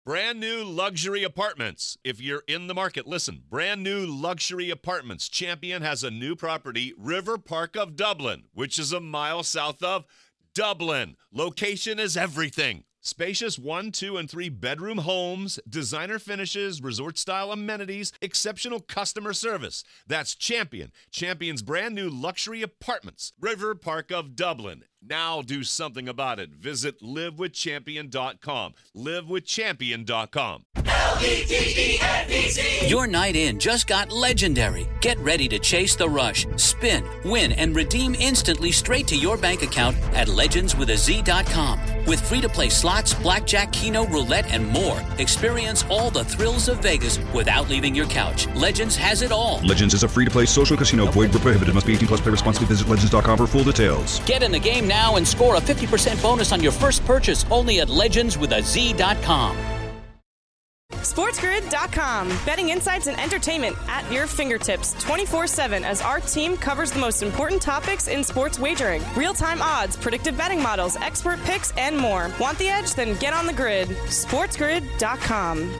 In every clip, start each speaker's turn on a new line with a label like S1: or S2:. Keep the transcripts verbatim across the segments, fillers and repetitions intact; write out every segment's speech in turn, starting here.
S1: Brand new luxury apartments. If you're in the market, listen. Brand new luxury apartments. Champion has a new property, River Park of Dublin, which is a mile south of Dublin. Location is everything. Spacious one, two, and three bedroom homes, designer finishes, resort-style amenities, exceptional customer service. That's Champion. Champion's brand new luxury apartments. River Park of Dublin. Now do something about it. Visit live with champion dot com. live with champion dot com.
S2: L E G E N D Z.
S3: Your night in just got legendary. Get ready to chase the rush, spin, win, and redeem instantly straight to your bank account at legends with a z dot com. With free-to-play slots, blackjack, keno, roulette, and more. Experience all the thrills of Vegas without leaving your couch. Legends has it all.
S4: Legends is a free-to-play social casino. Void where prohibited. Must be eighteen plus. Play responsibly. Visit legends dot com for full details.
S3: Get in the game now and score a fifty percent bonus on your first purchase only at legends with a z dot com.
S5: SportsGrid dot com. Betting insights and entertainment at your fingertips twenty-four seven as our team covers the most important topics in sports wagering. Real-time odds, predictive betting models, expert picks, and more. Want the edge? Then get on the grid. SportsGrid dot com.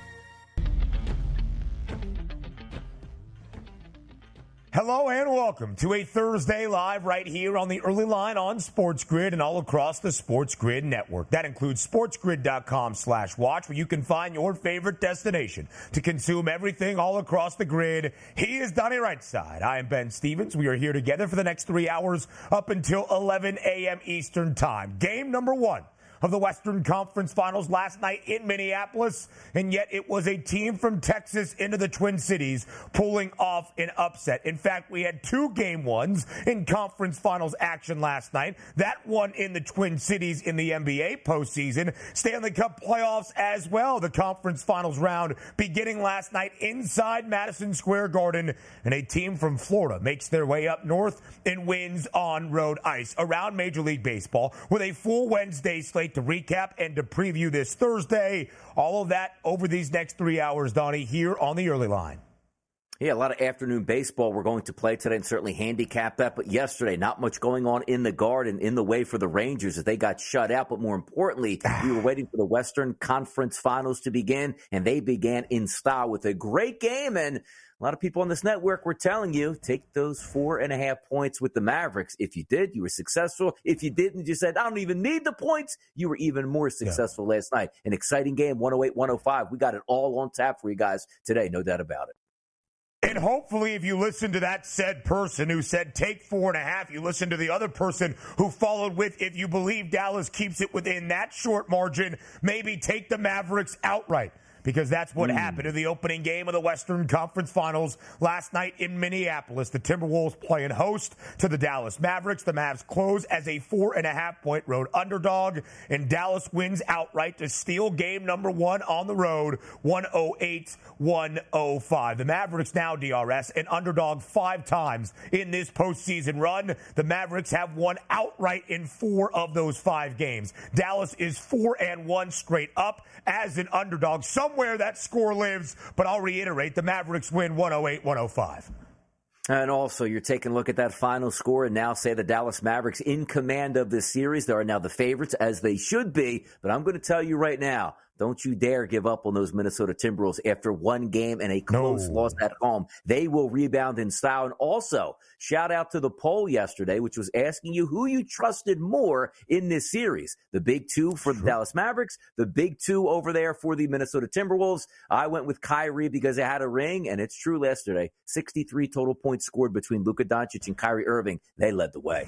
S6: Hello and welcome to a Thursday live right here on the early line on Sports Grid and all across the Sports Grid network. That includes sportsgrid dot com slash watch, where you can find your favorite destination to consume everything all across the grid. He is Donnie Rightside. I am Ben Stevens. We are here together for the next three hours up until eleven a.m. Eastern Time. Game number one of the Western Conference Finals last night in Minneapolis, and yet it was a team from Texas into the Twin Cities pulling off an upset. In fact, we had two game ones in conference finals action last night. That one in the Twin Cities in the N B A postseason. Stanley Cup playoffs as well. The conference finals round beginning last night inside Madison Square Garden, and a team from Florida makes their way up north and wins on road ice. Around Major League Baseball with a full Wednesday slate to recap and to preview this Thursday. All of that over these next three hours, Donnie, here on the early line.
S7: Yeah, a lot of afternoon baseball we're going to play today and certainly handicap that. But yesterday, not much going on in the Garden in the way for the Rangers as they got shut out. But more importantly, we were waiting for the Western Conference Finals to begin, and they began in style with a great game. And a lot of people on this network were telling you, take those four and a half points with the Mavericks. If you did, you were successful. If you didn't, you said, I don't even need the points. You were even more successful yeah. last night. An exciting game, one oh eight one oh five. We got it all on tap for you guys today, no doubt about it.
S6: And hopefully, if you listen to that said person who said take four and a half, you listen to the other person who followed with, if you believe Dallas keeps it within that short margin, maybe take the Mavericks outright. Because that's what mm. happened in the opening game of the Western Conference Finals last night in Minneapolis. The Timberwolves playing host to the Dallas Mavericks. The Mavs close as a four and a half point road underdog, and Dallas wins outright to steal game number one on the road, one oh eight one oh five. The Mavericks now, D R S, an underdog five times in this postseason run. The Mavericks have won outright in four of those five games. Dallas is four and one straight up as an underdog. Somewhere that score lives, but I'll reiterate, the Mavericks win one oh eight one oh five.
S7: And also, you're taking a look at that final score and now say the Dallas Mavericks in command of this series. They are now the favorites, as they should be. But I'm going to tell you right now, don't you dare give up on those Minnesota Timberwolves after one game and a close no. loss at home. They will rebound in style. And also, shout out to the poll yesterday, which was asking you who you trusted more in this series. The big two for the Dallas Mavericks, the big two over there for the Minnesota Timberwolves. I went with Kyrie because it had a ring, and it's true yesterday. sixty-three total points scored between Luka Doncic and Kyrie Irving. They led the way.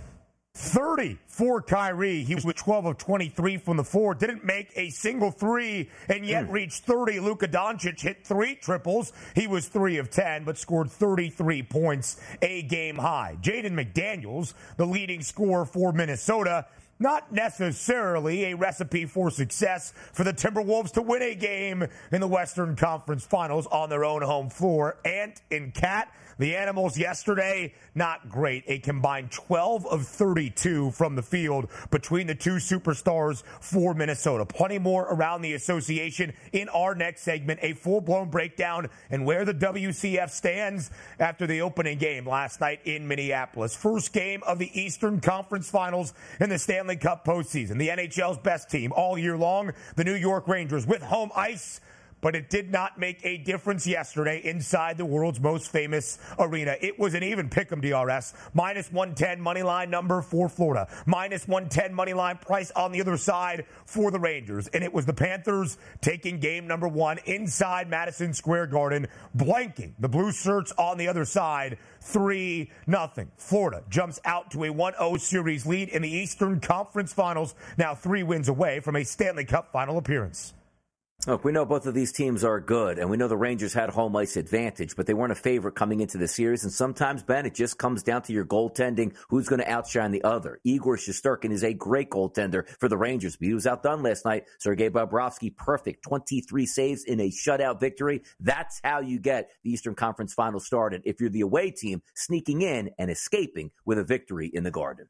S6: thirty for Kyrie. He was twelve of twenty-three from the floor. Didn't make a single three, and yet mm. reached thirty. Luka Doncic hit three triples. He was three of ten, but scored thirty-three points, a game high. Jaden McDaniels, the leading scorer for Minnesota, not necessarily a recipe for success for the Timberwolves to win a game in the Western Conference Finals on their own home floor. Ant and Cat, the Animals yesterday, not great. A combined twelve of thirty-two from the field between the two superstars for Minnesota. Plenty more around the association in our next segment. A full-blown breakdown and where the W C F stands after the opening game last night in Minneapolis. First game of the Eastern Conference Finals in the Stanley Stanley Cup postseason. The N H L's best team all year long, the New York Rangers, with home ice. But it did not make a difference yesterday inside the world's most famous arena. It was an even pick'em D R S. minus one ten money line number for Florida. minus one ten money line price on the other side for the Rangers. And it was the Panthers taking game number one inside Madison Square Garden, blanking the Blue Shirts on the other side, three nothing. Florida jumps out to a one oh series lead in the Eastern Conference Finals, now three wins away from a Stanley Cup final appearance.
S7: Look, we know both of these teams are good, and we know the Rangers had home ice advantage, but they weren't a favorite coming into the series. And sometimes, Ben, it just comes down to your goaltending, who's going to outshine the other. Igor Shesterkin is a great goaltender for the Rangers, but he was outdone last night. Sergei Bobrovsky, perfect, twenty-three saves in a shutout victory. That's how you get the Eastern Conference Finals started, if you're the away team sneaking in and escaping with a victory in the Garden.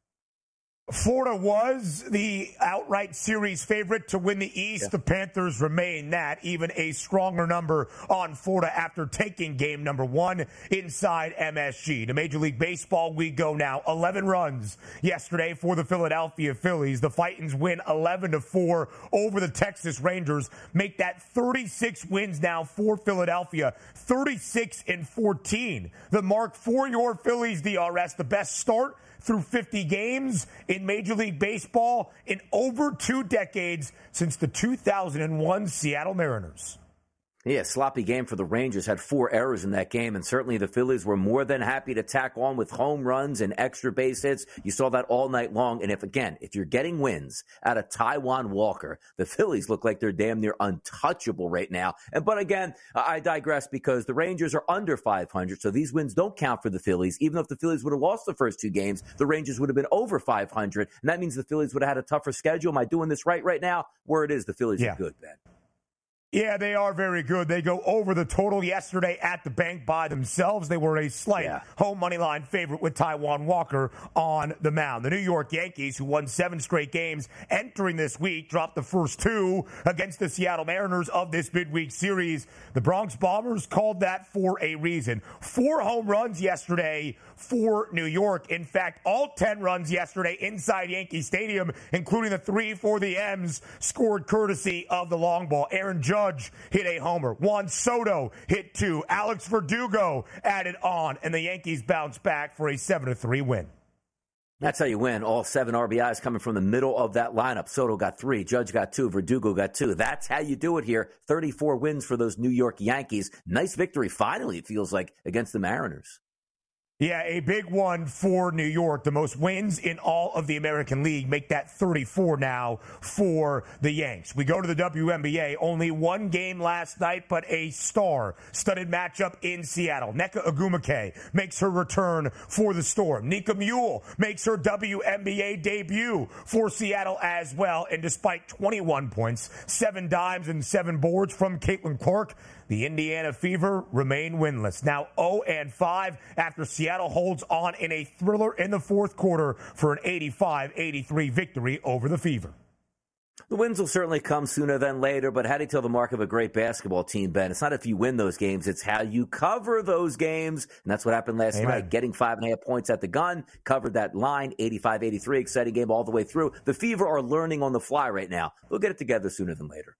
S6: Florida was the outright series favorite to win the East. Yeah. The Panthers remain that, even a stronger number on Florida after taking game number one inside M S G. To Major League Baseball, we go now. eleven runs yesterday for the Philadelphia Phillies. The Fightins win eleven to four over the Texas Rangers, make that thirty-six wins now for Philadelphia, thirty-six and fourteen. The mark for your Phillies D R S, the best start through fifty games in Major League Baseball in over two decades since the two thousand one Seattle Mariners.
S7: Yeah, sloppy game for the Rangers, had four errors in that game, and certainly the Phillies were more than happy to tack on with home runs and extra base hits. You saw that all night long, and if, again, if you're getting wins out of Taijuan Walker, the Phillies look like they're damn near untouchable right now. And But again, I digress because the Rangers are under five hundred, so these wins don't count for the Phillies. Even if the Phillies would have lost the first two games, the Rangers would have been over five hundred, and that means the Phillies would have had a tougher schedule. Am I doing this right right now? Word is the Phillies yeah. are good, Ben.
S6: Yeah, they are very good. They go over the total yesterday at the bank by themselves. They were a slight yeah. home money line favorite with Taijuan Walker on the mound. The New York Yankees, who won seven straight games entering this week, dropped the first two against the Seattle Mariners of this midweek series. The Bronx Bombers called that for a reason. Four home runs yesterday for New York. In fact, all ten runs yesterday inside Yankee Stadium, including the three for the M's, scored courtesy of the long ball. Aaron Judge hit a homer. Juan Soto hit two. Alex Verdugo added on, and the Yankees bounced back for a seven to three win.
S7: That's how you win. All seven R B Is coming from the middle of that lineup. Soto got three. Judge got two. Verdugo got two. That's how you do it here. thirty-four wins for those New York Yankees. Nice victory, finally, it feels like, against the Mariners.
S6: Yeah, a big one for New York. The most wins in all of the American League, make that thirty-four now for the Yanks. We go to the W N B A. Only one game last night, but a star-studded matchup in Seattle. Nneka Ogwumike makes her return for the Storm. Nika Mule makes her W N B A debut for Seattle as well. And despite twenty-one points, seven dimes, and seven boards from Caitlin Clark, the Indiana Fever remain winless. Now oh and five after Seattle holds on in a thriller in the fourth quarter for an eighty-five eighty-three victory over the Fever.
S7: The wins will certainly come sooner than later, but how do you tell the mark of a great basketball team, Ben? It's not if you win those games, it's how you cover those games. And that's what happened last Amen. night, getting five and a half points at the gun, covered that line, eighty-five eighty-three, exciting game all the way through. The Fever are learning on the fly right now. They'll get it together sooner than later.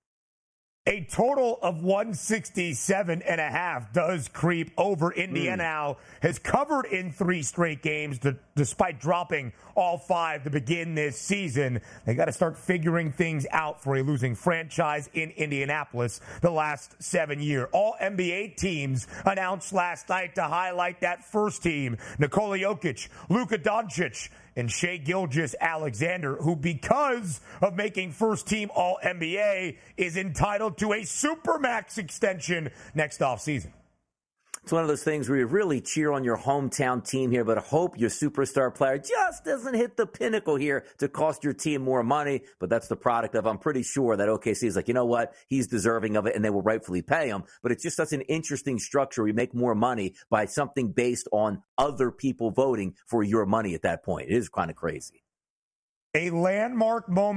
S6: A total of one sixty-seven and a half does creep over. Indiana mm. now has covered in three straight games to, despite dropping all five to begin this season. They got to start figuring things out for a losing franchise in Indianapolis the last seven years. All N B A teams announced last night to highlight that first team. Nikola Jokic, Luka Doncic, and Shai Gilgeous-Alexander, who, because of making first-team All N B A, is entitled to a Supermax extension next offseason.
S7: It's one of those things where you really cheer on your hometown team here, but hope your superstar player just doesn't hit the pinnacle here to cost your team more money. But that's the product of, I'm pretty sure that O K C is like, you know what? He's deserving of it, and they will rightfully pay him. But it's just such an interesting structure. You make more money by something based on other people voting for your money at that point. It is kind of crazy.
S6: A landmark moment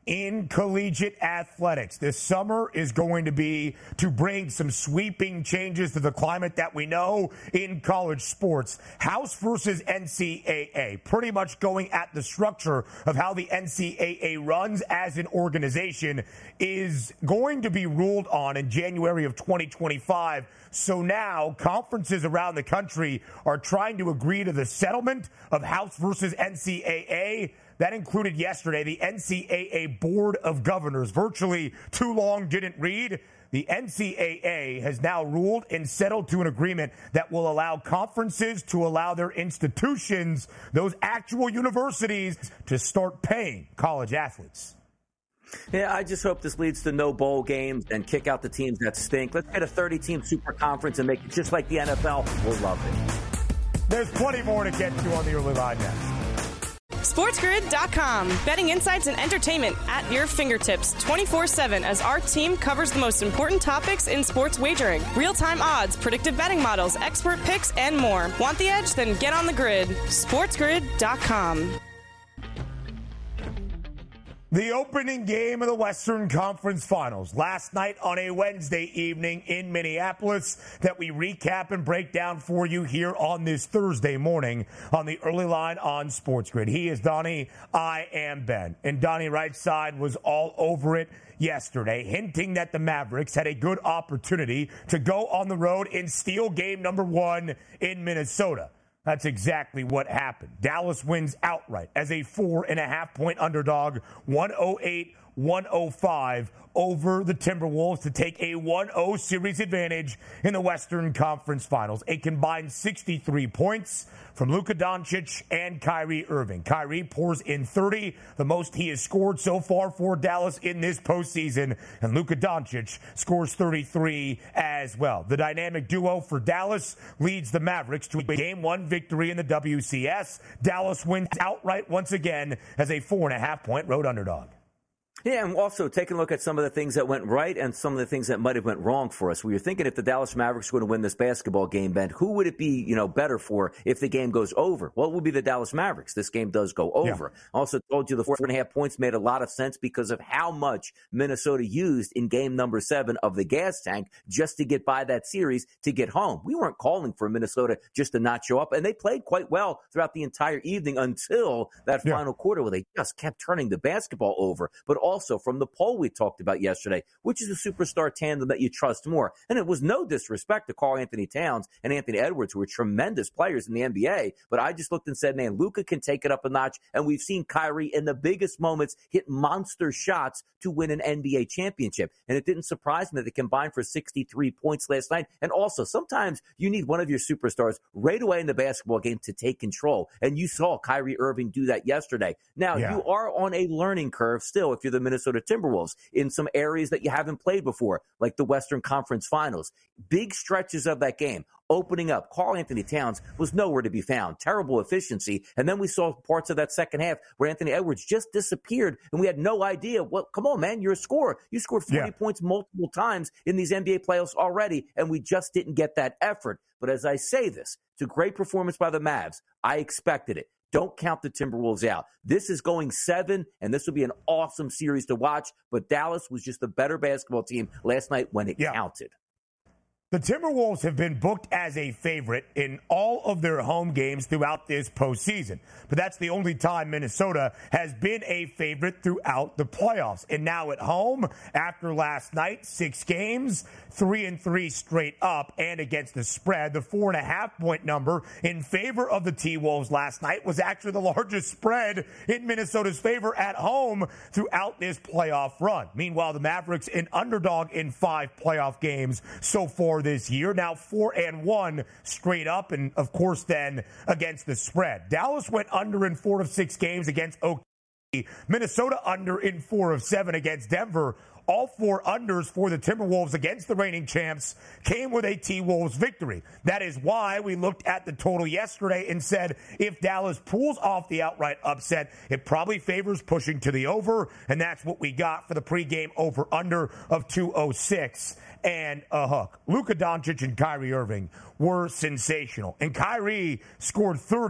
S6: in collegiate athletics. This summer is going to be to bring some sweeping changes to the climate that we know in college sports. House versus N C A A, pretty much going at the structure of how the N C A A runs as an organization, is going to be ruled on in January of twenty twenty-five. So now conferences around the country are trying to agree to the settlement of House versus N C A A. That included yesterday the N C A A Board of Governors. Virtually too long didn't read. The N C A A has now ruled and settled to an agreement that will allow conferences to allow their institutions, those actual universities, to start paying college athletes.
S7: Yeah, I just hope this leads to no bowl games and kick out the teams that stink. Let's get a thirty-team super conference and make it just like the N F L. We'll love it.
S6: There's plenty more to get to on the early line next.
S5: SportsGrid dot com. Betting insights and entertainment at your fingertips twenty-four seven as our team covers the most important topics in sports wagering. Real-time odds, predictive betting models, expert picks, and more. Want the edge? Then get on the grid. SportsGrid dot com.
S6: The opening game of the Western Conference Finals last night on a Wednesday evening in Minneapolis that we recap and break down for you here on this Thursday morning on the early line on Sports Grid. He is Donnie. I am Ben. And Donnie right side was all over it yesterday, hinting that the Mavericks had a good opportunity to go on the road and steal game number one in Minnesota. That's exactly what happened. Dallas wins outright as a four and a half point underdog, one oh eight one oh five over the Timberwolves to take a one oh series advantage in the Western Conference Finals. A combined sixty-three points from Luka Doncic and Kyrie Irving. Kyrie pours in thirty, the most he has scored so far for Dallas in this postseason, and Luka Doncic scores thirty-three as well. The dynamic duo for Dallas leads the Mavericks to a game one victory in the W C S. Dallas wins outright once again as a four and a half point road underdog.
S7: Yeah, and also taking a look at some of the things that went right and some of the things that might have went wrong for us. We were thinking if the Dallas Mavericks were going to win this basketball game, Ben, who would it be, you know, better for if the game goes over? Well, it would be the Dallas Mavericks. This game does go over. Yeah. Also told you the four and a half points made a lot of sense because of how much Minnesota used in game number seven of the gas tank just to get by that series to get home. We weren't calling for Minnesota just to not show up, and they played quite well throughout the entire evening until that yeah. final quarter where they just kept turning the basketball over. But also from the poll we talked about yesterday, which is a superstar tandem that you trust more. And it was no disrespect to Karl Anthony Towns and Anthony Edwards, who are tremendous players in the N B A. But I just looked and said, man, Luka can take it up a notch. And we've seen Kyrie in the biggest moments hit monster shots to win an N B A championship. And it didn't surprise me that they combined for sixty-three points last night. And also, sometimes you need one of your superstars right away in the basketball game to take control. And you saw Kyrie Irving do that yesterday. Now, yeah. you are on a learning curve still if you're the Minnesota Timberwolves in some areas that you haven't played before, like the Western Conference Finals. Big stretches of that game. Opening up, Karl Anthony Towns was nowhere to be found. Terrible efficiency. And then we saw parts of that second half where Anthony Edwards just disappeared, and we had no idea. What? Come on, man, you're a scorer. You scored forty yeah. points multiple times in these N B A playoffs already, and we just didn't get that effort. But as I say this, it's a great performance by the Mavs. I expected it. Don't count the Timberwolves out. This is going seven, and this will be an awesome series to watch. But Dallas was just a better basketball team last night when it yeah. counted.
S6: The Timberwolves have been booked as a favorite in all of their home games throughout this postseason. But that's the only time Minnesota has been a favorite throughout the playoffs. And now at home, after last night, six games, three and three straight up and against the spread. The four and a half point number in favor of the T-Wolves last night was actually the largest spread in Minnesota's favor at home throughout this playoff run. Meanwhile, the Mavericks an underdog in five playoff games so far this year. Now four and one straight up, and of course then against the spread. Dallas went under in four of six games against O K C. Minnesota under in four of seven against Denver. All four unders for the Timberwolves against the reigning champs came with a T-Wolves victory. That is why we looked at the total yesterday and said if Dallas pulls off the outright upset, it probably favors pushing to the over, and that's what we got for the pregame over-under of two oh six and a hook. Luka Doncic and Kyrie Irving were sensational, and Kyrie scored thirty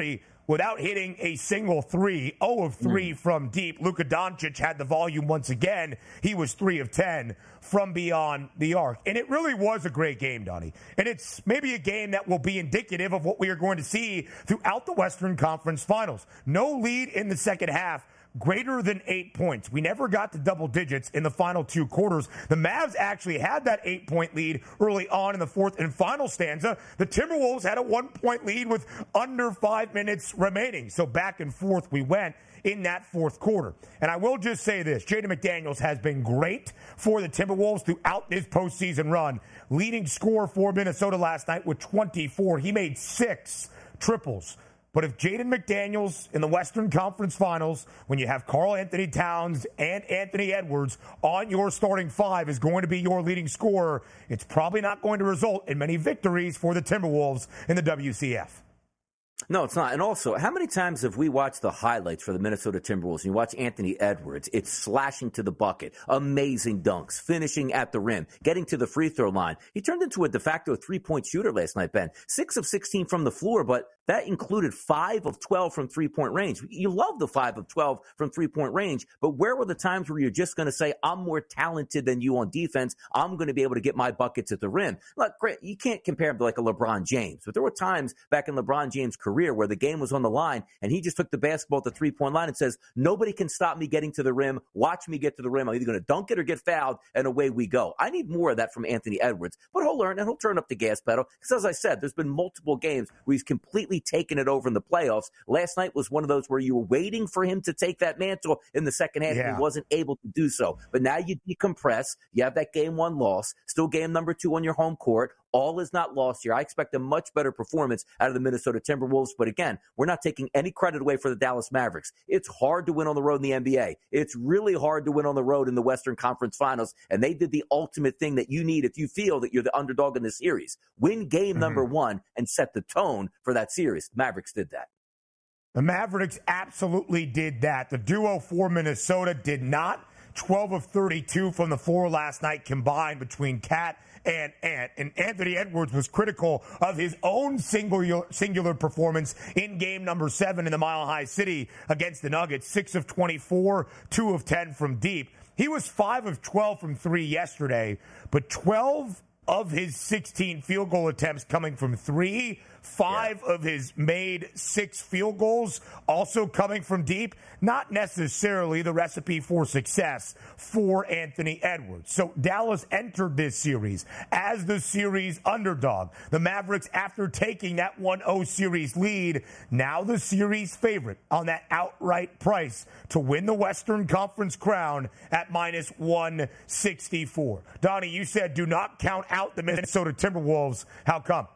S6: without hitting a single three. zero of three mm. from deep. Luka Doncic had the volume once again. He was three of ten from beyond the arc. And it really was a great game, Donnie. And it's maybe a game that will be indicative of what we are going to see throughout the Western Conference Finals. No lead in the second half, greater than eight points. We never got to double digits in the final two quarters. The Mavs actually had that eight-point lead early on in the fourth and final stanza. The Timberwolves had a one-point lead with under five minutes remaining. So back and forth we went in that fourth quarter. And I will just say this, Jaden McDaniels has been great for the Timberwolves throughout this postseason run. Leading scorer for Minnesota last night with twenty-four. He made six triples. But if Jaden McDaniels in the Western Conference Finals, when you have Karl Anthony Towns and Anthony Edwards on your starting five, is going to be your leading scorer, it's probably not going to result in many victories for the Timberwolves in the W C F.
S7: No, it's not. And also, how many times have we watched the highlights for the Minnesota Timberwolves and you watch Anthony Edwards? It's slashing to the bucket, amazing dunks, finishing at the rim, getting to the free throw line. He turned into a de facto three-point shooter last night, Ben. six of sixteen from the floor, but that included five of twelve from three-point range. You love the five of twelve from three-point range, but where were the times where you're just going to say, I'm more talented than you on defense, I'm going to be able to get my buckets at the rim? Look, you can't compare him to like a LeBron James, but there were times back in LeBron James' career where the game was on the line and he just took the basketball at the three-point line and says, nobody can stop me getting to the rim. Watch me get to the rim. I'm either going to dunk it or get fouled, and away we go. I need more of that from Anthony Edwards, but he'll learn and he'll turn up the gas pedal because, as I said, there's been multiple games where he's completely taken it over in the playoffs. Last night was one of those where you were waiting for him to take that mantle in the second half, yeah. and he wasn't able to do so. But now you decompress. You have that game one loss, still game number two on your home court. All is not lost here. I expect a much better performance out of the Minnesota Timberwolves. But again, we're not taking any credit away for the Dallas Mavericks. It's hard to win on the road in the N B A. It's really hard to win on the road in the Western Conference Finals. And they did the ultimate thing that you need if you feel that you're the underdog in the series. Win game mm-hmm. number one and set the tone for that series. The Mavericks did that.
S6: The Mavericks absolutely did that. The duo for Minnesota did not. twelve of thirty-two from the floor last night combined between Cat and Ant. And Anthony Edwards was critical of his own singular, singular performance in game number seven in the Mile High City against the Nuggets. six of twenty-four, two of ten from deep. He was five of twelve from three yesterday, but twelve of his sixteen field goal attempts coming from three. Five yeah. of his made six field goals also coming from deep. Not necessarily the recipe for success for Anthony Edwards. So Dallas entered this series as the series underdog. The Mavericks, after taking that one oh series lead, now the series favorite on that outright price to win the Western Conference crown at minus one sixty-four. Donnie, you said do not count out the Minnesota Timberwolves. How come?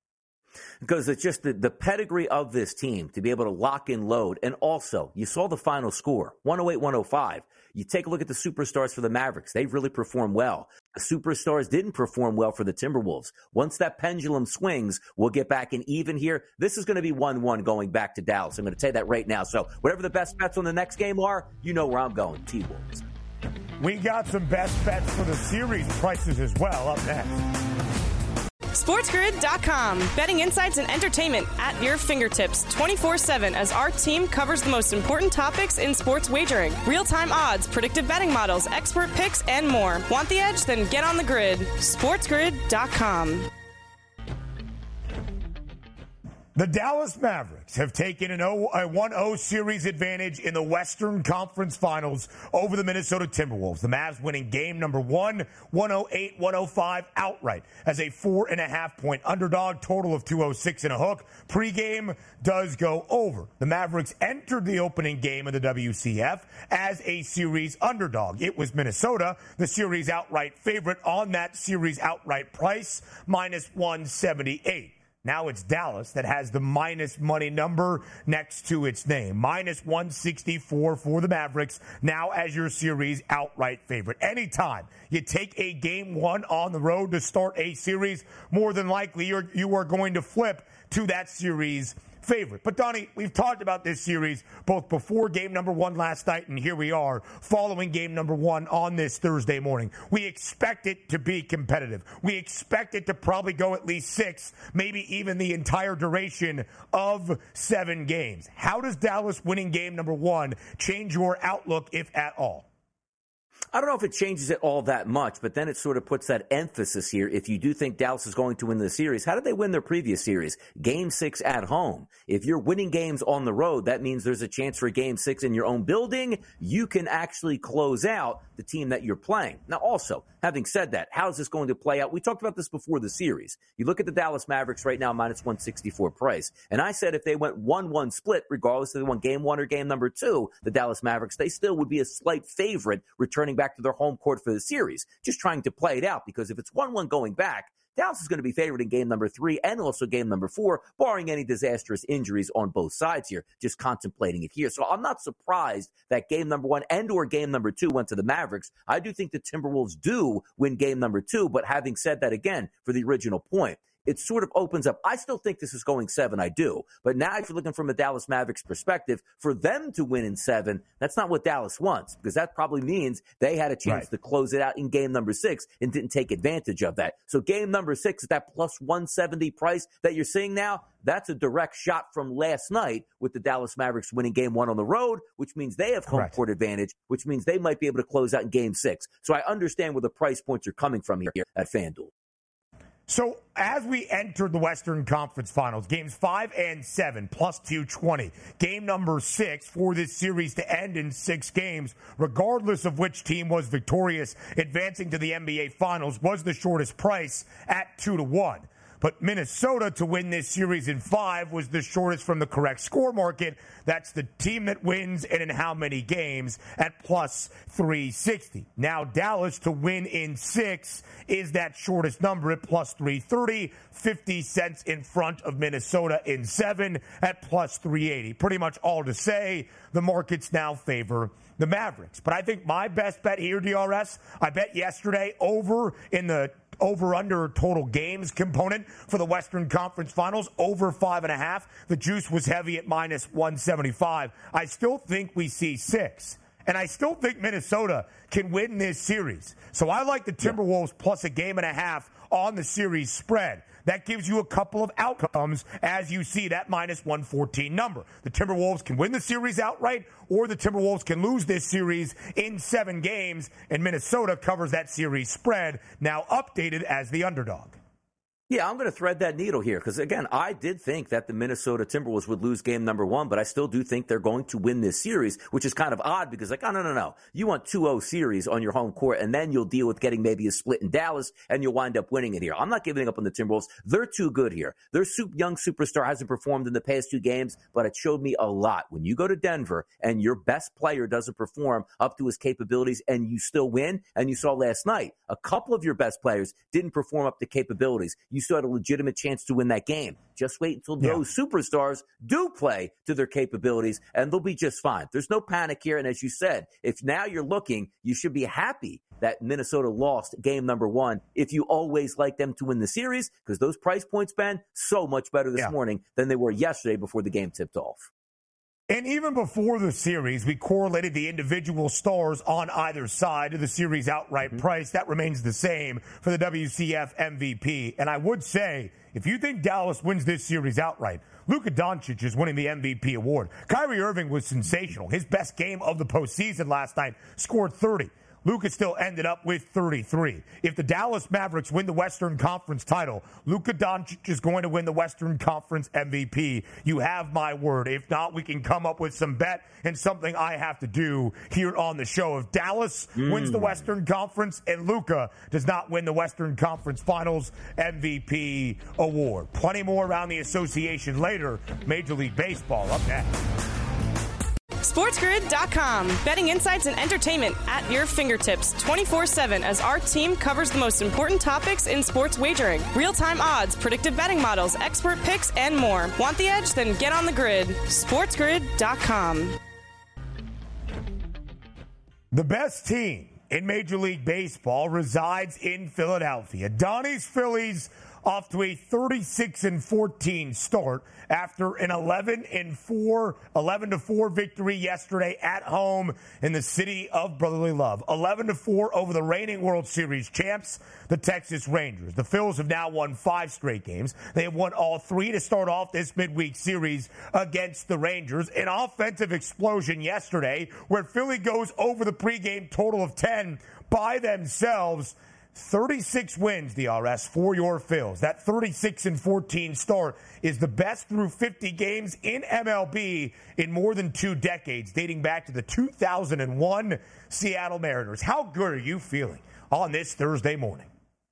S7: Because it's just the, the pedigree of this team to be able to lock in load. And also, you saw the final score, one oh eight one oh five. You take a look at the superstars for the Mavericks. They've really performed well. The superstars didn't perform well for the Timberwolves. Once that pendulum swings, we'll get back in even here. This is going to be one one going back to Dallas. I'm going to tell you that right now. So whatever the best bets on the next game are, you know where I'm going. T-Wolves.
S6: We got some best bets for the series prices as well up next.
S5: SportsGrid dot com. Betting insights and entertainment at your fingertips twenty-four seven as our team covers the most important topics in sports wagering. Real-time odds, predictive betting models, expert picks, and more. Want the edge? Then get on the grid. SportsGrid dot com.
S6: The Dallas Mavericks have taken an a one oh series advantage in the Western Conference Finals over the Minnesota Timberwolves. The Mavs winning game number one, one oh eight one oh five outright as a four and a half point underdog, total of two oh six and a hook. Pre-game does go over. The Mavericks entered the opening game of the W C F as a series underdog. It was Minnesota, the series outright favorite on that series outright price, minus one seventy-eight. Now it's Dallas that has the minus money number next to its name. minus one sixty-four for the Mavericks, now as your series outright favorite. Anytime you take a game one on the road to start a series, more than likely you're, you are going to flip to that series favorite. But, Donnie, we've talked about this series both before game number one last night, and here we are following game number one on this Thursday morning. We expect it to be competitive. We expect it to probably go at least six, maybe even the entire duration of seven games. How does Dallas winning game number one change your outlook, if at all?
S7: I don't know if it changes it all that much, but then it sort of puts that emphasis here. If you do think Dallas is going to win the series, how did they win their previous series? Game six at home. If you're winning games on the road, that means there's a chance for game six in your own building. You can actually close out the team that you're playing. Now, also, having said that, how is this going to play out? We talked about this before the series. You look at the Dallas Mavericks right now, minus one sixty-four price. And I said if they went one one split, regardless if they won game one or game number two, the Dallas Mavericks, they still would be a slight favorite returning back to their home court for the series. Just trying to play it out, because if it's one one going back, Dallas is going to be favored in game number three and also game number four, barring any disastrous injuries on both sides here, just contemplating it here. So I'm not surprised that game number one and or game number two went to the Mavericks. I do think the Timberwolves do win game number two, but having said that, again, for the original point, it sort of opens up. I still think this is going seven, I do. But now if you're looking from a Dallas Mavericks perspective, for them to win in seven, that's not what Dallas wants, because that probably means they had a chance right. to close it out in game number six and didn't take advantage of that. So game number six is that plus one seventy price that you're seeing now. That's a direct shot from last night with the Dallas Mavericks winning game one on the road, which means they have home court advantage, which means they might be able to close out in game six. So I understand where the price points are coming from here at FanDuel.
S6: So as we entered the Western Conference Finals, games five and seven, plus two twenty. Game number six for this series to end in six games, regardless of which team was victorious, advancing to the N B A Finals, was the shortest price at two to one. But Minnesota to win this series in five was the shortest from the correct score market. That's the team that wins and in how many games at plus three sixty. Now Dallas to win in six is that shortest number at plus three thirty, fifty cents in front of Minnesota in seven at plus three eighty. Pretty much all to say the markets now favor the Mavericks. But I think my best bet here, D R S, I bet yesterday over in the over-under total games component for the Western Conference Finals, over five and a half. The juice was heavy at minus one seventy-five. I still think we see six. And I still think Minnesota can win this series. So I like the Timberwolves plus a game and a half on the series spread. That gives you a couple of outcomes as you see that minus one fourteen number. The Timberwolves can win the series outright, or the Timberwolves can lose this series in seven games, and Minnesota covers that series spread, now updated as the underdog.
S7: Yeah, I'm going to thread that needle here because, again, I did think that the Minnesota Timberwolves would lose game number one, but I still do think they're going to win this series, which is kind of odd because, like, oh, no, no, no. You want two oh series on your home court, and then you'll deal with getting maybe a split in Dallas, and you'll wind up winning it here. I'm not giving up on the Timberwolves. They're too good here. Their young superstar hasn't performed in the past two games, but it showed me a lot. When you go to Denver and your best player doesn't perform up to his capabilities and you still win, and you saw last night, a couple of your best players didn't perform up to capabilities. You still had a legitimate chance to win that game. Just wait until yeah. those superstars do play to their capabilities, and they'll be just fine. There's no panic here, and as you said, if now you're looking, you should be happy that Minnesota lost game number one if you always like them to win the series, because those price points, Ben, so much better this yeah. morning than they were yesterday before the game tipped off.
S6: And even before the series, we correlated the individual stars on either side of the series outright mm-hmm. price. That remains the same for the W C F M V P. And I would say, if you think Dallas wins this series outright, Luka Doncic is winning the M V P award. Kyrie Irving was sensational. His best game of the postseason last night, scored thirty. Luka still ended up with thirty-three. If the Dallas Mavericks win the Western Conference title, Luka Doncic is going to win the Western Conference M V P. You have my word. If not, we can come up with some bet and something I have to do here on the show. If Dallas mm. wins the Western Conference and Luka does not win the Western Conference Finals M V P award. Plenty more around the association later. Major League Baseball up next.
S5: SportsGrid dot com. Betting insights and entertainment at your fingertips twenty-four seven as our team covers the most important topics in sports wagering. Real-time odds, predictive betting models, expert picks, and more. Want the edge? Then get on the grid. SportsGrid dot com.
S6: The best team in Major League Baseball resides in Philadelphia. Donnie's Phillies off to a thirty-six and fourteen start after an eleven and four, eleven to four victory yesterday at home in the city of brotherly love. eleven to four over the reigning World Series champs, the Texas Rangers. The Phils have now won five straight games. They have won all three to start off this midweek series against the Rangers. An offensive explosion yesterday where Philly goes over the pregame total of ten by themselves. thirty-six wins, D R S, for your Phils. That thirty-six and fourteen start is the best through fifty games in M L B in more than two decades, dating back to the two thousand one Seattle Mariners. How good are you feeling on this Thursday morning?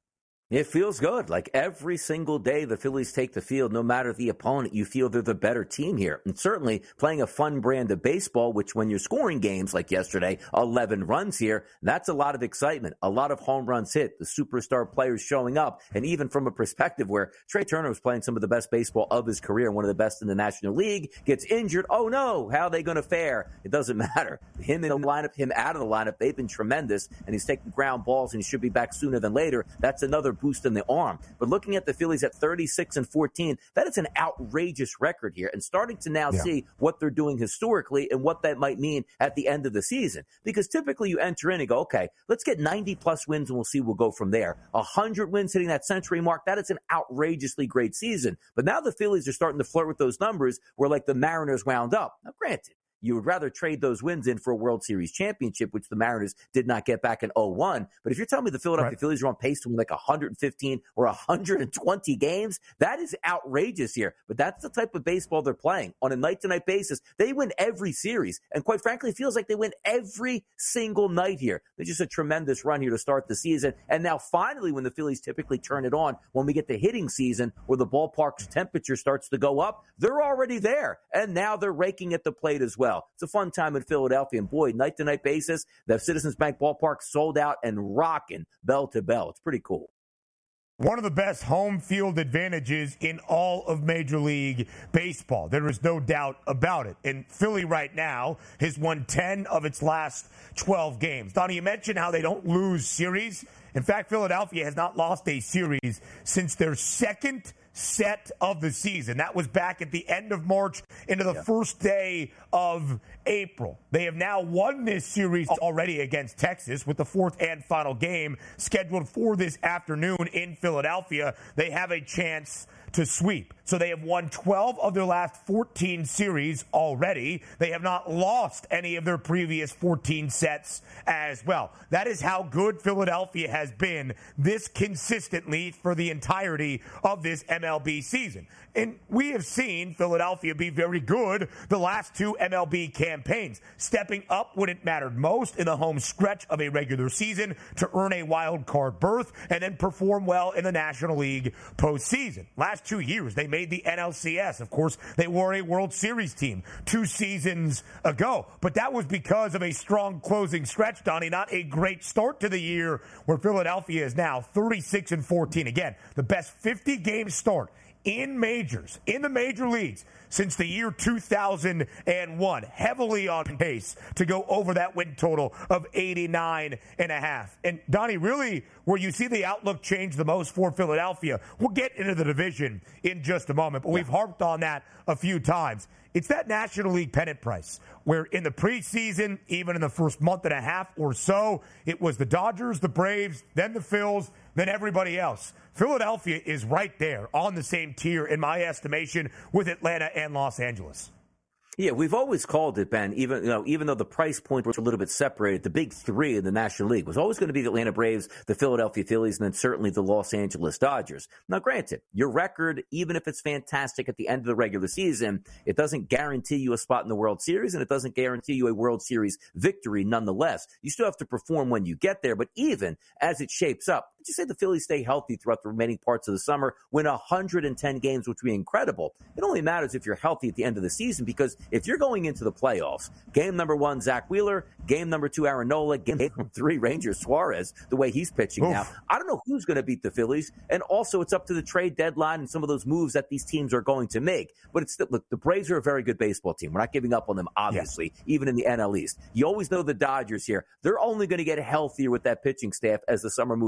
S7: It feels good. Like every single day the Phillies take the field, no matter the opponent, you feel they're the better team here. And certainly playing a fun brand of baseball, which when you're scoring games like yesterday, eleven runs here, that's a lot of excitement, a lot of home runs hit, the superstar players showing up. And even from a perspective where Trey Turner was playing some of the best baseball of his career, one of the best in the National League, gets injured. Oh no, how are they going to fare? It doesn't matter. Him in the lineup, him out of the lineup, they've been tremendous. And he's taking ground balls and he should be back sooner than later. That's another boost in the arm. But looking at the Phillies at thirty-six and fourteen, that is an outrageous record here, and starting to now yeah. see what they're doing historically and what that might mean at the end of the season. Because typically you enter in and go, okay, let's get ninety plus wins and we'll see we'll go from there. one hundred wins hitting that century mark, that is an outrageously great season. But now the Phillies are starting to flirt with those numbers where like the Mariners wound up. Now granted, you would rather trade those wins in for a World Series championship, which the Mariners did not get back in oh one. But if you're telling me the Philadelphia right. Phillies are on pace to win like one hundred fifteen or one hundred twenty games, that is outrageous here. But that's the type of baseball they're playing. On a night-to-night basis, they win every series. And quite frankly, it feels like they win every single night here. They're just a tremendous run here to start the season. And now finally, when the Phillies typically turn it on, when we get the hitting season where the ballpark's temperature starts to go up, they're already there. And now they're raking at the plate as well. It's a fun time in Philadelphia. And boy, night-to-night basis, the Citizens Bank Ballpark sold out and rocking bell to bell. It's pretty cool.
S6: One of the best home field advantages in all of Major League Baseball. There is no doubt about it. And Philly right now has won ten of its last twelve games. Donnie, you mentioned how they don't lose series. In fact, Philadelphia has not lost a series since their second set of the season. That was back at the end of March into the yeah. first day of April. They have now won this series already against Texas with the fourth and final game scheduled for this afternoon in Philadelphia. They have a chance to sweep. So they have won twelve of their last fourteen series already. They have not lost any of their previous fourteen sets as well. That is how good Philadelphia has been this consistently for the entirety of this M L B season. And we have seen Philadelphia be very good the last two M L B campaigns, stepping up when it mattered most in the home stretch of a regular season to earn a wild card berth and then perform well in the National League postseason. Last two years, they made the N L C S. Of course, they were a World Series team two seasons ago. But that was because of a strong closing stretch, Donnie, not a great start to the year where Philadelphia is now thirty-six and fourteen. Again, the best fifty-game start in majors, in the major leagues, since the year two thousand one, heavily on pace to go over that win total of eighty-nine and a half. And Donnie, really, where you see the outlook change the most for Philadelphia, we'll get into the division in just a moment, but we've harped on that a few times. It's that National League pennant price, where in the preseason, even in the first month and a half or so, it was the Dodgers, the Braves, then the Phils, then everybody else. Philadelphia is right there on the same tier, in my estimation, with Atlanta and Los Angeles.
S7: Yeah, we've always called it, Ben, even you know, even though the price point was a little bit separated, the big three in the National League was always going to be the Atlanta Braves, the Philadelphia Phillies, and then certainly the Los Angeles Dodgers. Now, granted, your record, even if it's fantastic at the end of the regular season, it doesn't guarantee you a spot in the World Series, and it doesn't guarantee you a World Series victory nonetheless. You still have to perform when you get there, but even as it shapes up, let's just say the Phillies stay healthy throughout the remaining parts of the summer, win one hundred ten games, which would be incredible. It only matters if you're healthy at the end of the season, because if you're going into the playoffs, game number one, Zach Wheeler, game number two, Aaron Nola, game number three, Ranger Suarez, the way he's pitching Oof. now, I don't know who's going to beat the Phillies. And also, it's up to the trade deadline and some of those moves that these teams are going to make. But it's still, look, the Braves are a very good baseball team. We're not giving up on them, obviously, yes. even in the N L East. You always know the Dodgers here. They're only going to get healthier with that pitching staff as the summer moves along.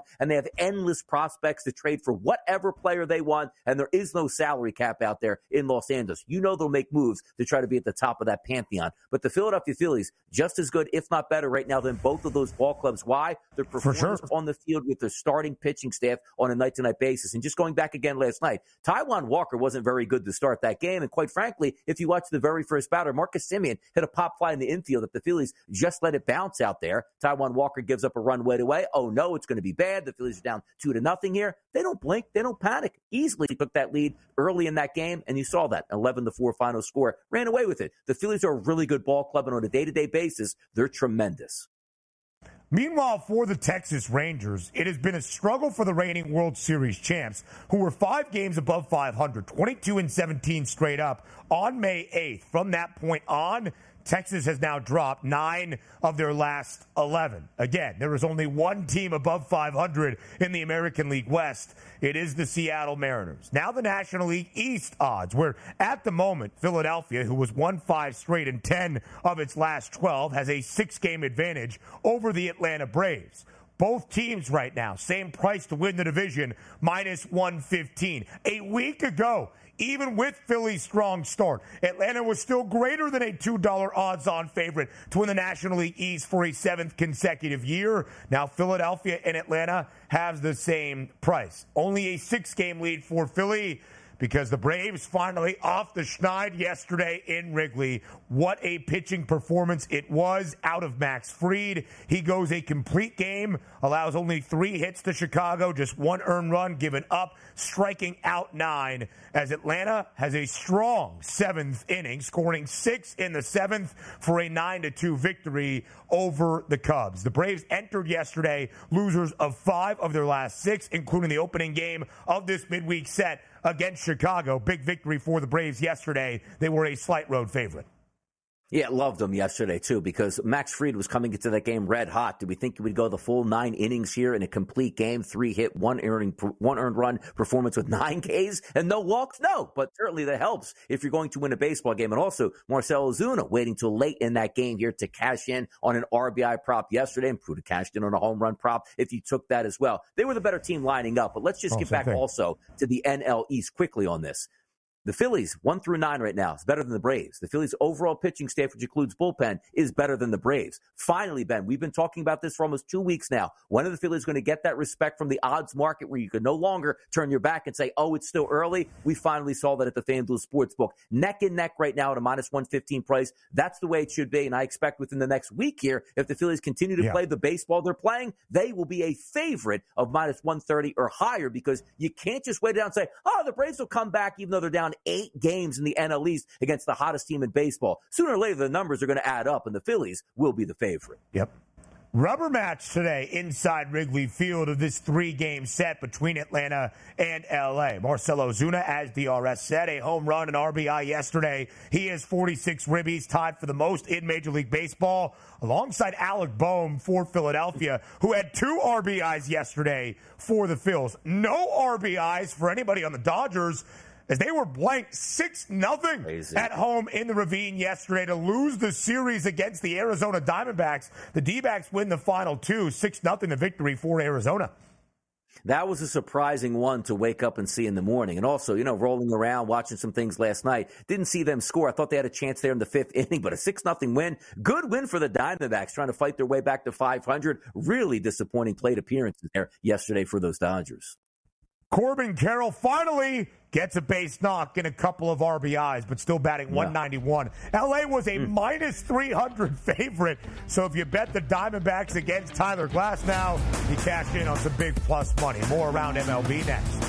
S7: and they have endless prospects to trade for whatever player they want, and there is no salary cap out there in Los Angeles. You know they'll make moves to try to be at the top of that pantheon. But the Philadelphia Phillies, just as good, if not better right now than both of those ball clubs. Why? Their performance sure. on the field with their starting pitching staff on a night-to-night basis. And just going back again last night, Taijuan Walker wasn't very good to start that game. And quite frankly, if you watch the very first batter, Marcus Semien hit a pop fly in the infield that the Phillies just let it bounce out there. Taijuan Walker gives up a run right away. Oh, no, it's going to be bad. The Phillies are down two to nothing here. They don't blink. They don't panic. Easily took that lead early in that game, and you saw that. eleven to four final score. Ran away with it. The Phillies are a really good ball club, and on a day-to-day basis, they're tremendous.
S6: Meanwhile, for the Texas Rangers, it has been a struggle for the reigning World Series champs, who were five games above five hundred, twenty-two and seventeen straight up on May eighth. From that point on, Texas has now dropped nine of their last eleven. Again, there is only one team above five hundred in the American League West. It is the Seattle Mariners. Now the National League East odds, where at the moment, Philadelphia, who was won five straight and ten of its last twelve, has a six-game advantage over the Atlanta Braves. Both teams right now, same price to win the division, minus one fifteen. A week ago, even with Philly's strong start, Atlanta was still greater than a two dollar odds-on favorite to win the National League East for a seventh consecutive year. Now Philadelphia and Atlanta have the same price. Only a six-game lead for Philly, because the Braves finally off the schneid yesterday in Wrigley. What a pitching performance it was out of Max Fried. He goes a complete game, allows only three hits to Chicago, just one earned run given up, striking out nine, as Atlanta has a strong seventh inning, scoring six in the seventh for a nine to two victory over the Cubs. The Braves entered yesterday losers of five of their last six, including the opening game of this midweek set against Chicago. Big victory for the Braves yesterday. They were a slight road favorite.
S7: Yeah, loved them yesterday, too, because Max Fried was coming into that game red hot. Did we think he would go the full nine innings here in a complete game, three hit, one earning, one earned run performance with nine Ks and no walks? No, but certainly that helps if you're going to win a baseball game. And also, Marcell Ozuna waiting till late in that game here to cash in on an R B I prop yesterday, and Pruda cashed in on a home run prop if you took that as well. They were the better team lining up, but let's just oh, get back thing. also to the N L East quickly on this. The Phillies, one through nine right now, is better than the Braves. The Phillies' overall pitching staff, which includes bullpen, is better than the Braves. Finally, Ben, we've been talking about this for almost two weeks now. When are the Phillies going to get that respect from the odds market where you can no longer turn your back and say, oh, it's still early? We finally saw that at the FanDuel Sportsbook. Neck and neck right now at a minus one fifteen price. That's the way it should be, and I expect within the next week here, if the Phillies continue to yeah. play the baseball they're playing, they will be a favorite of minus one thirty or higher, because you can't just wait down and say, oh, the Braves will come back even though they're down eight games in the N L East against the hottest team in baseball. Sooner or later, the numbers are going to add up, and the Phillies will be the favorite.
S6: Yep. Rubber match today inside Wrigley Field of this three-game set between Atlanta and L A. Marcell Ozuna, as D R S said, a home run and R B I yesterday. He has forty-six ribbies, tied for the most in Major League Baseball, alongside Alec Boehm for Philadelphia, who had two R B Is yesterday for the Phils. No R B Is for anybody on the Dodgers, as they were blanked six nothing at home in the Ravine yesterday to lose the series against the Arizona Diamondbacks. The D-backs win the final two, six nothing the victory for Arizona.
S7: That was a surprising one to wake up and see in the morning. And also, you know, rolling around, watching some things last night, didn't see them score. I thought they had a chance there in the fifth inning, but a six nothing win. Good win for the Diamondbacks, trying to fight their way back to five hundred. Really disappointing plate appearances there yesterday for those Dodgers.
S6: Corbin Carroll finally gets a base knock and a couple of R B Is, but still batting one ninety-one. Yeah. L A was a mm. minus three hundred favorite, so if you bet the Diamondbacks against Tyler Glasnow, you cashed in on some big plus money. More around M L B next.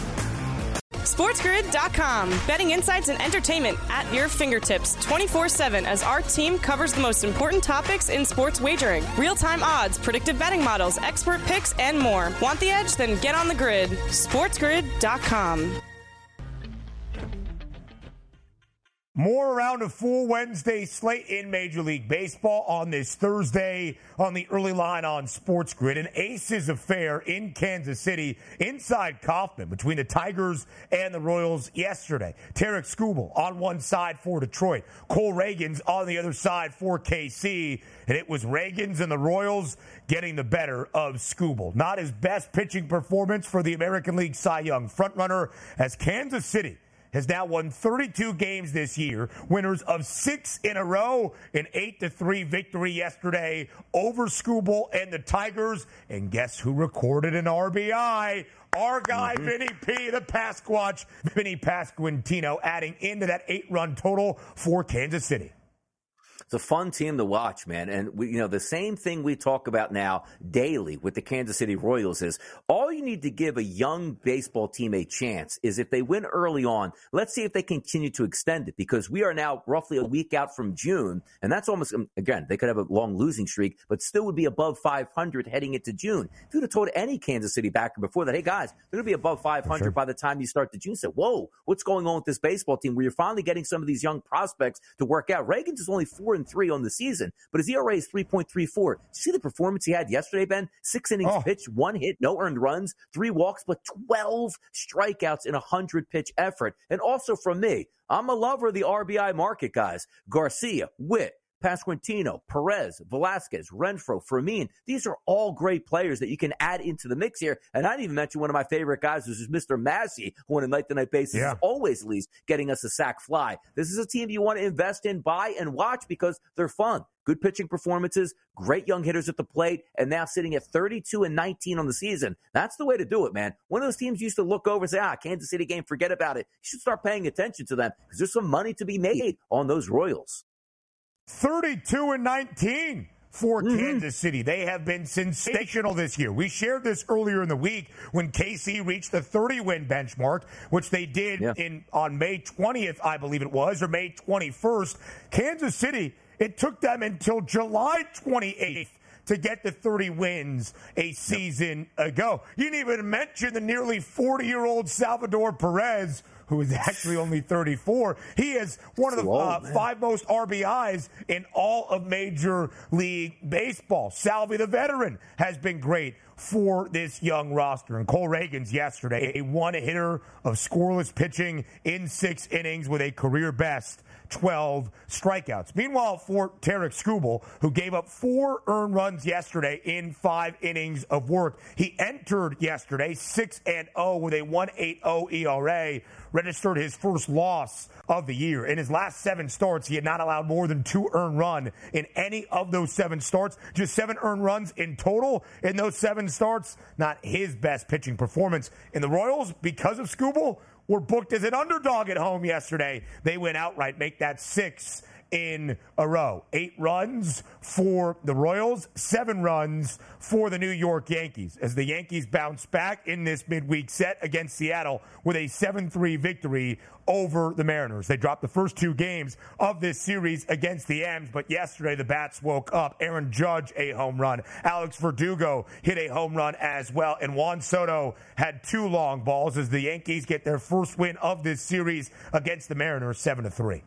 S5: SportsGrid dot com. Betting insights and entertainment at your fingertips twenty-four seven as our team covers the most important topics in sports wagering. Real-time odds, predictive betting models, expert picks, and more. Want the edge? Then get on the grid. SportsGrid dot com.
S6: More around a full Wednesday slate in Major League Baseball on this Thursday on the early line on Sports Grid. An Aces affair in Kansas City inside Kauffman between the Tigers and the Royals yesterday. Tarek Skubal on one side for Detroit. Cole Ragans on the other side for K C. And it was Ragans and the Royals getting the better of Skubal. Not his best pitching performance for the American League Cy Young frontrunner as Kansas City has now won thirty-two games this year, winners of six in a row, an eight to three victory yesterday over Skubal and the Tigers. And guess who recorded an R B I? Our guy, mm-hmm. Vinny P, the Pasquatch, Vinny Pasquantino, adding into that eight-run total for Kansas City.
S7: It's a fun team to watch, man. And, we, you know, the same thing we talk about now daily with the Kansas City Royals is all you need to give a young baseball team a chance is if they win early on, let's see if they continue to extend it, because we are now roughly a week out from June. And that's almost, again, they could have a long losing streak, but still would be above five hundred heading into June. If you'd have told any Kansas City backer before that, hey, guys, they're going to be above five hundred sure. by the time you start the June, say, whoa, what's going on with this baseball team where you're finally getting some of these young prospects to work out? Reagan's is only four and three on the season, but his E R A is three point three four. Did you see the performance he had yesterday, Ben? Six innings oh. pitched, one hit, no earned runs, three walks, but twelve strikeouts in a hundred-pitch effort. And also from me, I'm a lover of the R B I market, guys. Garcia, Witt, Pasquantino, Perez, Velasquez, Renfroe, Fermin. These are all great players that you can add into the mix here. And I didn't even mention one of my favorite guys, which is Mister Massey, who on a night-to-night basis yeah. is always at least getting us a sac fly. This is a team you want to invest in, buy, and watch because they're fun. Good pitching performances, great young hitters at the plate, and now sitting at thirty-two and nineteen on the season. That's the way to do it, man. One of those teams used to look over and say, ah, Kansas City game, forget about it. You should start paying attention to them because there's some money to be made on those Royals.
S6: thirty-two and nineteen for mm-hmm. Kansas City. They have been sensational this year. We shared this earlier in the week when K C reached the thirty-win benchmark, which they did yeah. in on May twentieth, I believe it was, or May twenty-first. Kansas City, it took them until July twenty-eighth to get to thirty wins a season yep. ago. You didn't even mention the nearly forty-year-old Salvador Perez, who is actually only thirty-four. He is one of the old, uh, five most R B Is in all of Major League Baseball. Salvi, the veteran, has been great for this young roster. And Cole Ragans yesterday, a one-hitter of scoreless pitching in six innings with a career-best twelve strikeouts. Meanwhile, for Tarek Skubal, who gave up four earned runs yesterday in five innings of work, he entered yesterday six and oh with a one point eight oh E R A, registered his first loss of the year. In his last seven starts, he had not allowed more than two earned run in any of those seven starts. Just seven earned runs in total in those seven starts. Not his best pitching performance. And the Royals, because of Skubal, were booked as an underdog at home yesterday. They went outright, make that six in a row. Eight runs for the Royals, seven runs for the New York Yankees, as the Yankees bounce back in this midweek set against Seattle with a seven three victory over the Mariners. They dropped the first two games of this series against the M's, but yesterday the Bats woke up. Aaron Judge, a home run. Alex Verdugo hit a home run as well, and Juan Soto had two long balls as the Yankees get their first win of this series against the Mariners, seven to three.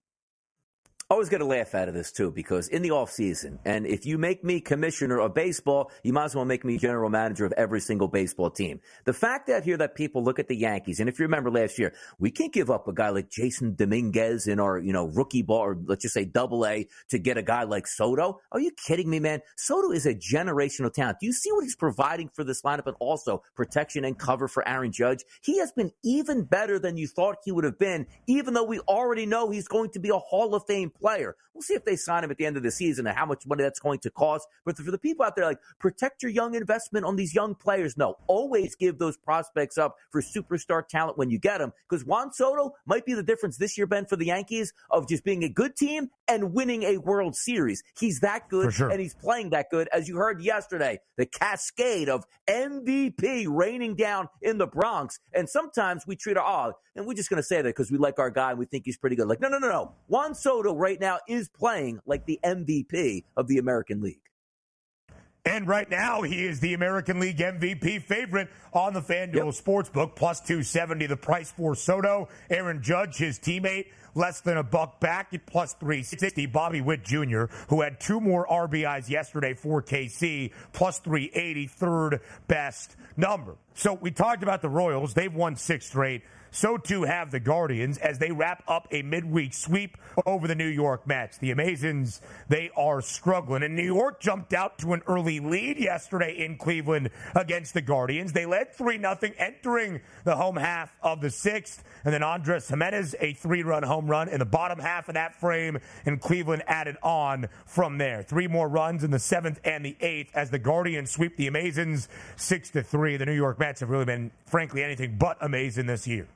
S7: I always get a laugh out of this, too, because in the offseason, and if you make me commissioner of baseball, you might as well make me general manager of every single baseball team. The fact that here that people look at the Yankees, and if you remember last year, we can't give up a guy like Jason Dominguez in our, you know, rookie ball, or let's just say double A, to get a guy like Soto. Are you kidding me, man? Soto is a generational talent. Do you see what he's providing for this lineup, and also protection and cover for Aaron Judge? He has been even better than you thought he would have been, even though we already know he's going to be a Hall of Fame player. We'll see if they sign him at the end of the season and how much money that's going to cost. But for the people out there, like, protect your young investment on these young players. No, always give those prospects up for superstar talent when you get them, because Juan Soto might be the difference this year, Ben, for the Yankees, of just being a good team and winning a World Series. He's that good,
S6: sure.
S7: and he's playing that good. As you heard yesterday, the cascade of M V P raining down in the Bronx. And sometimes we treat our, oh, and we're just going to say that because we like our guy and we think he's pretty good. Like, no, no, no, no. Juan Soto right now is playing like the M V P of the American League.
S6: And right now, he is the American League M V P favorite on the FanDuel yep. Sportsbook, plus two seventy the price for Soto. Aaron Judge, his teammate, less than a buck back at plus three sixty. Bobby Witt Junior, who had two more R B Is yesterday for K C, plus three eighty, third best number. So we talked about the Royals. They've won six straight. So too have the Guardians as they wrap up a midweek sweep over the New York Mets. The Amazons, they are struggling. And New York jumped out to an early lead yesterday in Cleveland against the Guardians. They led three nothing entering the home half of the sixth. And then Andres Jimenez, a three-run home run in the bottom half of that frame. And Cleveland added on from there. Three more runs in the seventh and the eighth as the Guardians sweep the Amazons six to three. The New York Mets have really been, frankly, anything but amazing this year.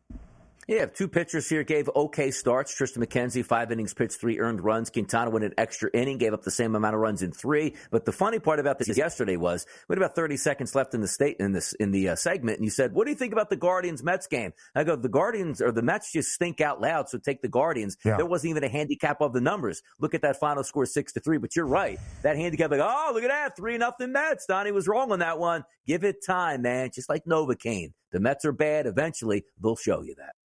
S7: Yeah, two pitchers here gave okay starts. Tristan McKenzie, five innings pitched, three earned runs. Quintana went an extra inning, gave up the same amount of runs in three. But the funny part about this yesterday was we had about thirty seconds left in the state in this in the uh, segment, and you said, "What do you think about the Guardians Mets game?" I go, "The Guardians or the Mets just stink out loud, so take the Guardians." Yeah. There wasn't even a handicap of the numbers. Look at that final score, six to three. But you're right, that handicap, like, oh, look at that, three nothing Mets. Donnie was wrong on that one. Give it time, man. Just like Novocaine, the Mets are bad. Eventually, they'll show you that.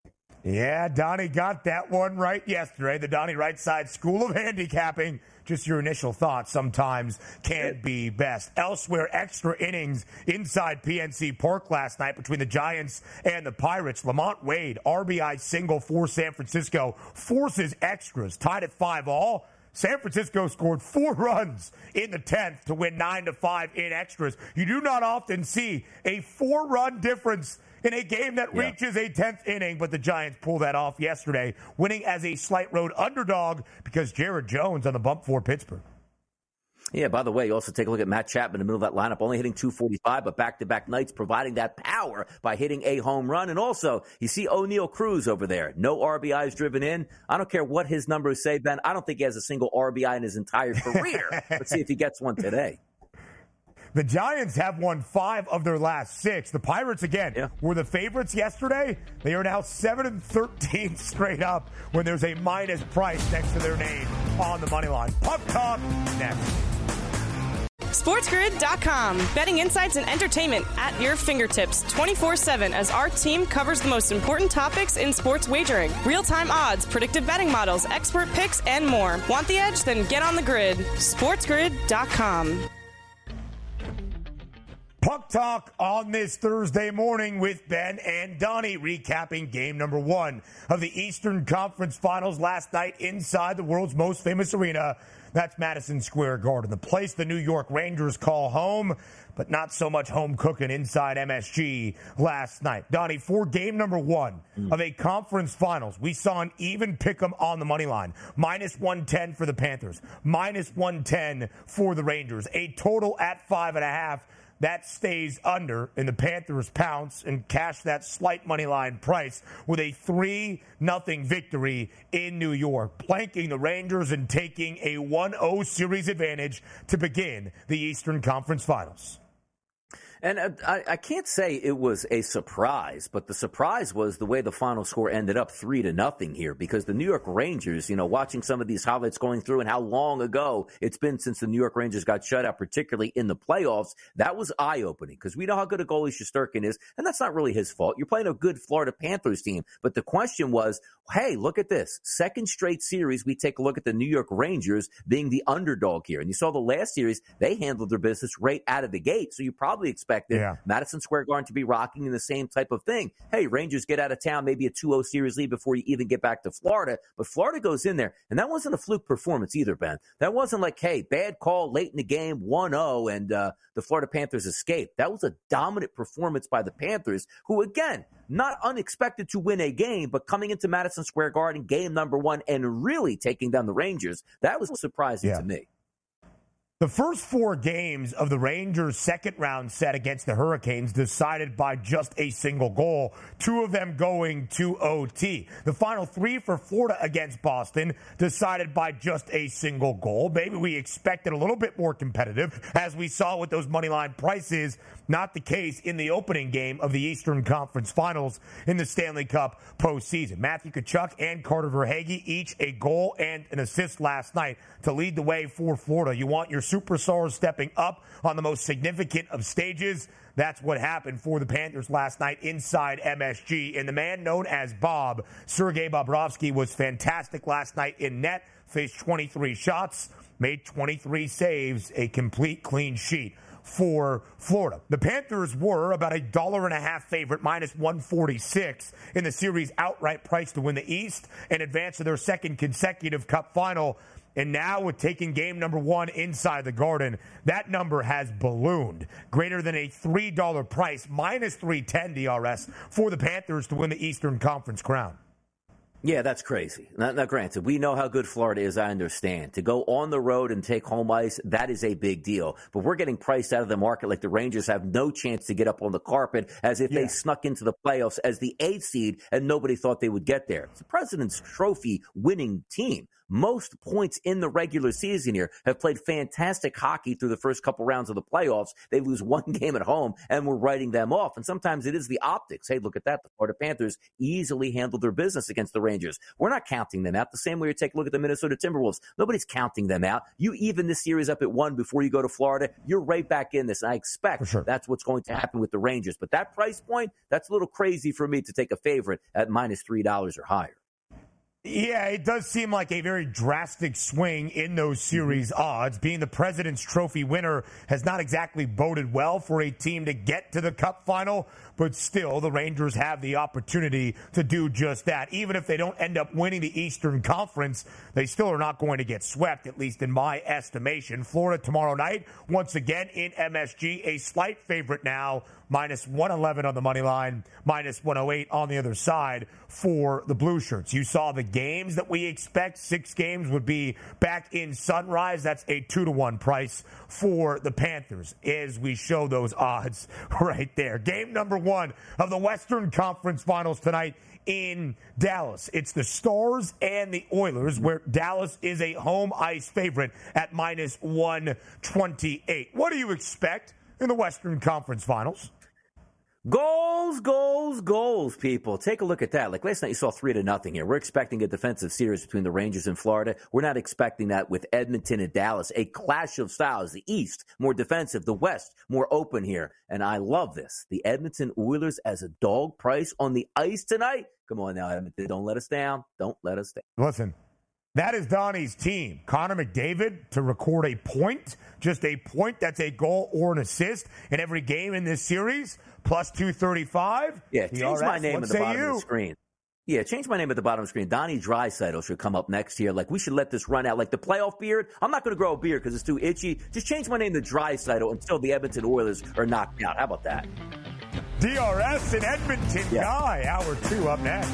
S6: Yeah, Donnie got that one right yesterday. The Donnie Right Side School of Handicapping. Just your initial thoughts sometimes can't be best. Elsewhere, extra innings inside P N C Park last night between the Giants and the Pirates. Lamont Wade, R B I single for San Francisco, forces extras, tied at five all. San Francisco scored four runs in the tenth to win nine to five in extras. You do not often see a four-run difference in a game that yeah. reaches a tenth inning, but the Giants pulled that off yesterday, winning as a slight road underdog because Jared Jones on the bump for Pittsburgh.
S7: Yeah, by the way, you also take a look at Matt Chapman in the middle of that lineup, only hitting two forty-five, but back-to-back nights providing that power by hitting a home run. And also, you see O'Neal Cruz over there. No R B Is driven in. I don't care what his numbers say, Ben. I don't think he has a single R B I in his entire career. Let's see if he gets one today.
S6: The Giants have won five of their last six. The Pirates, again, yeah. were the favorites yesterday. They are now seven and thirteen straight up when there's a minus price next to their name on the money line. Puck Talk next.
S5: SportsGrid dot com. Betting insights and entertainment at your fingertips twenty-four seven as our team covers the most important topics in sports wagering. Real-time odds, predictive betting models, expert picks, and more. Want the edge? Then get on the grid. SportsGrid dot com.
S6: Puck Talk on this Thursday morning with Ben and Donnie, recapping game number one of the Eastern Conference Finals last night inside the world's most famous arena. That's Madison Square Garden, the place the New York Rangers call home, but not so much home cooking inside M S G last night. Donnie, for game number one mm. of a conference finals, we saw an even pick'em on the money line. minus one ten for the Panthers, minus one ten for the Rangers. A total at five and a half. That stays under, and the Panthers pounce and cash that slight money line price with a three nothing victory in New York, planking the Rangers and taking a one oh series advantage to begin the Eastern Conference Finals.
S7: And I, I can't say it was a surprise, but the surprise was the way the final score ended up three to nothing here, because the New York Rangers, you know, watching some of these highlights going through and how long ago it's been since the New York Rangers got shut out, particularly in the playoffs, that was eye-opening because we know how good a goalie Shesterkin is, and that's not really his fault. You're playing a good Florida Panthers team, but the question was, hey, look at this. Second straight series, we take a look at the New York Rangers being the underdog here. And you saw the last series, they handled their business right out of the gate, so you probably expect expected yeah. Madison Square Garden to be rocking in the same type of thing. Hey, Rangers get out of town, maybe a two oh series lead before you even get back to Florida. But Florida goes in there, and that wasn't a fluke performance either, Ben. That wasn't like, hey, bad call late in the game, one oh, and uh, the Florida Panthers escaped. That was a dominant performance by the Panthers, who, again, not unexpected to win a game, but coming into Madison Square Garden, game number one, and really taking down the Rangers, that was surprising
S6: yeah.
S7: to me.
S6: The first four games of the Rangers' second-round set against the Hurricanes decided by just a single goal, two of them going to O T. The final three for Florida against Boston decided by just a single goal. Maybe we expected a little bit more competitive, as we saw with those moneyline prices. Not the case in the opening game of the Eastern Conference Finals in the Stanley Cup postseason. Matthew Tkachuk and Carter Verhaeghe, each a goal and an assist last night to lead the way for Florida. You want your superstars stepping up on the most significant of stages. That's what happened for the Panthers last night inside M S G. And the man known as Bob, Sergei Bobrovsky, was fantastic last night in net, faced twenty-three shots, made twenty-three saves, a complete clean sheet for Florida. The Panthers were about a dollar and a half favorite, minus one forty-six in the series outright price to win the East and advance to their second consecutive Cup final. And now with taking game number one inside the Garden, that number has ballooned. Greater than a three dollar price, minus three ten D R S for the Panthers to win the Eastern Conference crown.
S7: Yeah, that's crazy. Now, now, granted, we know how good Florida is, I understand. To go on the road and take home ice, that is a big deal. But we're getting priced out of the market like the Rangers have no chance to get up on the carpet, as if yeah. they snuck into the playoffs as the eighth seed and nobody thought they would get there. It's the President's Trophy winning team. Most points in the regular season here, have played fantastic hockey through the first couple rounds of the playoffs. They lose one game at home, and we're writing them off. And sometimes it is the optics. Hey, look at that. The Florida Panthers easily handled their business against the Rangers. We're not counting them out. The same way you take a look at the Minnesota Timberwolves. Nobody's counting them out. You even this series up at one before you go to Florida, you're right back in this. And I expect
S6: sure.
S7: that's what's going to happen with the Rangers. But that price point, that's a little crazy for me to take a favorite at minus three dollars or higher.
S6: Yeah, it does seem like a very drastic swing in those series mm-hmm. odds. Being the President's Trophy winner has not exactly boded well for a team to get to the Cup final, but still the Rangers have the opportunity to do just that. Even if they don't end up winning the Eastern Conference, they still are not going to get swept, at least in my estimation. Florida tomorrow night, once again in M S G, a slight favorite now, minus one eleven on the money line, minus one oh eight on the other side for the Blue Shirts. You saw the games that we expect. Six games would be back in Sunrise. That's a two to one price for the Panthers as we show those odds right there. Game number one of the Western Conference Finals tonight in Dallas. It's the Stars and the Oilers, where Dallas is a home ice favorite at minus one twenty-eight. What do you expect in the Western Conference Finals?
S7: Goals, goals, goals, people. Take a look at that. Like last night, you saw three to nothing here. We're expecting a defensive series between the Rangers and Florida. We're not expecting that with Edmonton and Dallas. A clash of styles. The East, more defensive. The West, more open here. And I love this. The Edmonton Oilers as a dog price on the ice tonight. Come on now, Edmonton. Don't let us down. Don't let us down.
S6: Listen. That is Donnie's team. Connor McDavid to record a point, just a point. That's a goal or an assist in every game in this series. Plus two thirty-five.
S7: Yeah, change D R S, my name at the bottom
S6: you?
S7: of the screen. Yeah, change my name at the bottom of the screen. Donnie Draisaitl should come up next year. Like, we should let this run out. Like the playoff beard, I'm not going to grow a beard because it's too itchy. Just change my name to Draisaitl until the Edmonton Oilers are knocked out. How about that?
S6: D R S and Edmonton yeah. guy. Hour two up next.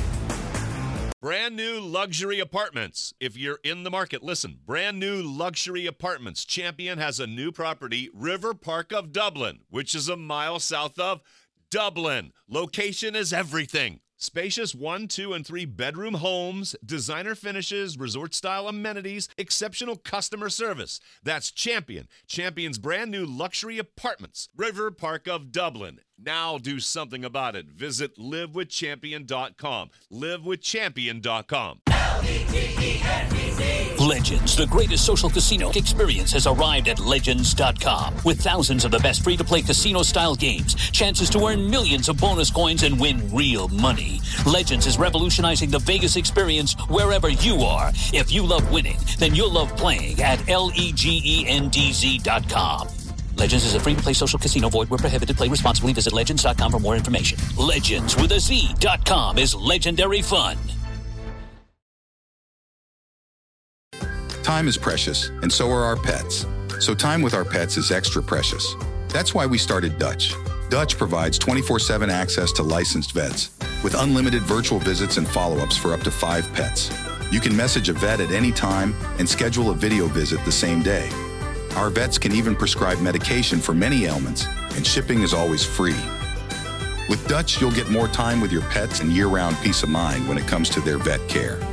S1: Brand new luxury apartments. If you're in the market, listen. Brand new luxury apartments. Champion has a new property, River Park of Dublin, which is a mile south of Dublin. Location is everything. Spacious one, two, and three bedroom homes, designer finishes, resort-style amenities, exceptional customer service. That's Champion. Champion's brand new luxury apartments, River Park of Dublin. Now do something about it. Visit live with champion dot com. live with champion dot com.
S3: Legends, the greatest social casino experience, has arrived at legends dot com. With thousands of the best free-to-play casino-style games, chances to earn millions of bonus coins and win real money. Legends is revolutionizing the Vegas experience wherever you are. If you love winning, then you'll love playing at legends dot com. Legends is a free-to-play social casino. Void where prohibited. Play responsibly. Visit legends dot com for more information. Legends with a Z dot com is legendary fun.
S8: Time is precious, and so are our pets. So time with our pets is extra precious. That's why we started Dutch. Dutch provides twenty-four seven access to licensed vets with unlimited virtual visits and follow-ups for up to five pets. You can message a vet at any time and schedule a video visit the same day. Our vets can even prescribe medication for many ailments, and shipping is always free. With Dutch, you'll get more time with your pets and year-round peace of mind when it comes to their vet care.